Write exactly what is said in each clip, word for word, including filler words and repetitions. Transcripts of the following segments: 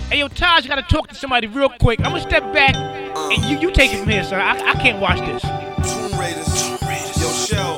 Hey, yo, Taj, gotta talk to somebody real quick. I'm gonna step back and you, you take it from here, sir. I, I can't watch this. Tomb Raiders. Yo, Shell.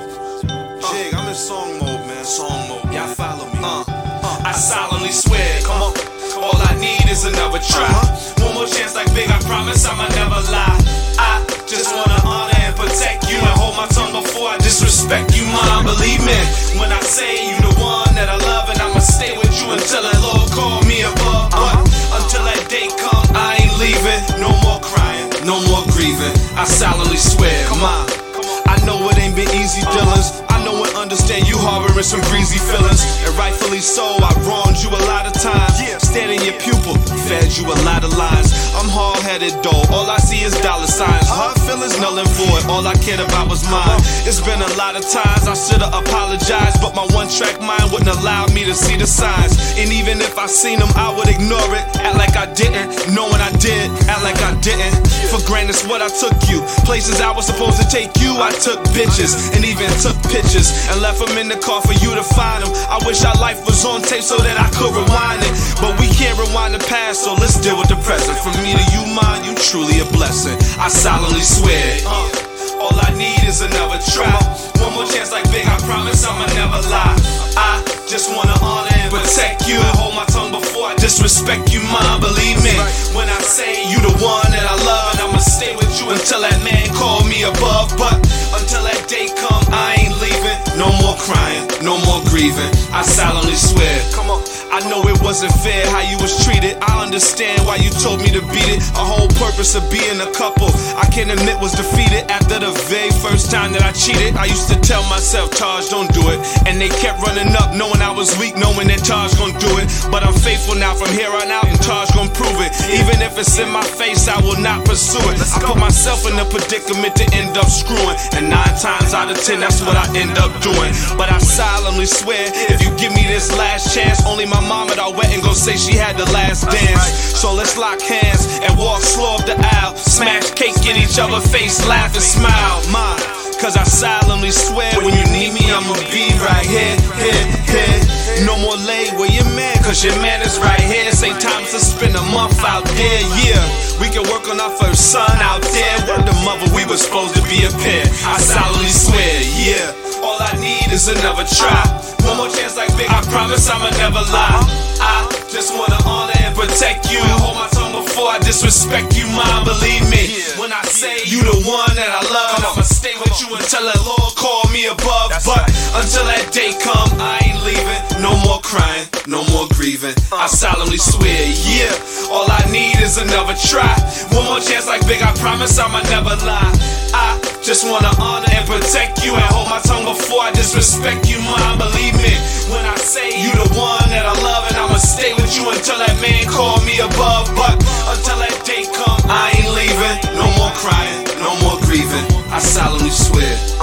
Jig, I'm in song mode, man. Song mode. Y'all follow me. Uh, uh, I solemnly swear, come on. All I need is another try. Uh-huh. One more chance like Big, I promise I'ma never lie. I just wanna honor and protect you and hold my tongue before I disrespect you, mom. Believe me when I say you the one that I love, and I'ma stay with you until the Lord call me above. But until that day come, I ain't leaving. No more crying, no more grieving. I solemnly swear, mom. I know it ain't been easy dealings. I know and understand you harboring some greasy feelings, and rightfully so. I wronged you a lot of times. Stared in your pupil, fed you a lot of lines. I'm hard-headed though, all I see is dollar signs. Hard feelings, null and void, all I cared about was mine. It's been a lot of times I should've apologized, but my one-track mind wouldn't allow me to see the signs. And even if I seen them, I would ignore it, act like I didn't. Knowing I did, act like I didn't. For granted, what I took you, places I was supposed to take you. I took bitches and even took pictures and left them in the car for you to find them. I wish our life was on tape so that I could rewind it, but we can't rewind the past, so let's deal with the present. From me to you, mine, you truly a blessing. I solemnly swear, uh, all I need is another try. One more chance like Big, I promise I'ma never lie. I just wanna honor and protect you and hold my tongue before I disrespect you, mom. Believe me when I say you the one that I love, and I'ma stay with you until that man call me above. But until that day come, I ain't leaving. No more crying, no more grieving. I solemnly swear, come on. I know it wasn't fair how you was treated. I understand why you told me to beat it. A whole purpose of being a couple, I can admit, was defeated. After the very first time that I cheated, I used to tell myself, Taj, don't do it. And they kept running up, knowing I was weak, knowing that Taj gon' do it. But I'm faithful now from here on out, and Taj gon' prove it. Even if it's in my face, I will not pursue it. I put myself in a predicament to end up screwing, and nine times out of ten, that's what I end up doing. But I solemnly swear, if you give me this last chance, only my mama that wet and gon' say she had the last dance. So let's lock hands and walk slow up the aisle, smash cake in each other's face, laugh and smile. Ma, cause I solemnly swear when you need me, I'ma be right here, here, here. No more late where your man, cause your man is right here. Same time to spend a month out there, yeah. We can work on our first son out there. Word the mother, we were supposed to be a pair. I solemnly swear, yeah. All I need is another try. One more chance like Big, I promise I'ma never lie. I just wanna honor and protect you and hold my tongue before I disrespect you, mom. Believe me when I say you the one that I love, I'ma stay with you until the Lord call me above. But until that day come, I ain't leaving. No more crying, no more grieving. I solemnly swear, yeah. All I need is another try. One more chance like Big, I promise I'ma never lie. I just wanna honor and protect you and hold my tongue before I disrespect you, mom. Believe me when I say you the one that I love, and I'ma stay with you until that man call me above. But until that day come, I ain't leaving. No more crying, no more grieving. I solemnly swear.